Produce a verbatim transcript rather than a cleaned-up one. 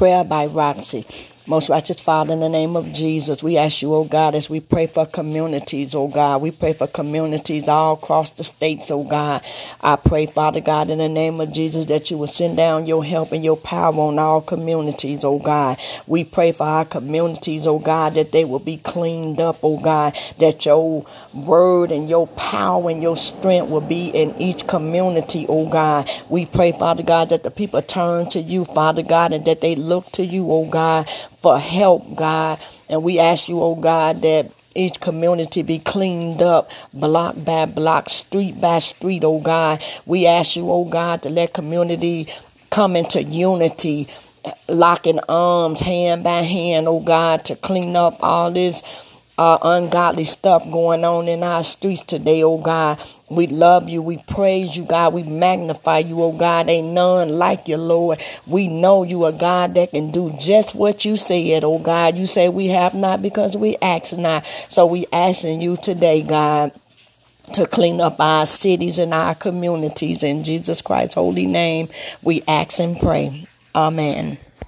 Prayer by Roxy. Most righteous Father, in the name of Jesus, we ask you, oh God, as we pray for communities, oh God. We pray for communities all across the states, oh God. I pray, Father God, in the name of Jesus, that you will send down your help and your power on all communities, oh God. We pray for our communities, oh God, that they will be cleaned up, oh God, that your word and your power and your strength will be in each community, oh God. We pray, Father God, that the people turn to you, Father God, and that they look to you, oh God, for help, God. And we ask you, oh God, that each community be cleaned up, block by block, street by street, oh God. We ask you, oh God, to let community come into unity, locking arms, hand by hand, oh God, to clean up all this uh, ungodly stuff going on in our streets today, oh God. We love you. We praise you, God. We magnify you, oh God. Ain't none like you, Lord. We know you are God that can do just what you said, oh God. You say we have not because we ask not. So we asking you today, God, to clean up our cities and our communities. In Jesus Christ's holy name, we ask and pray. Amen.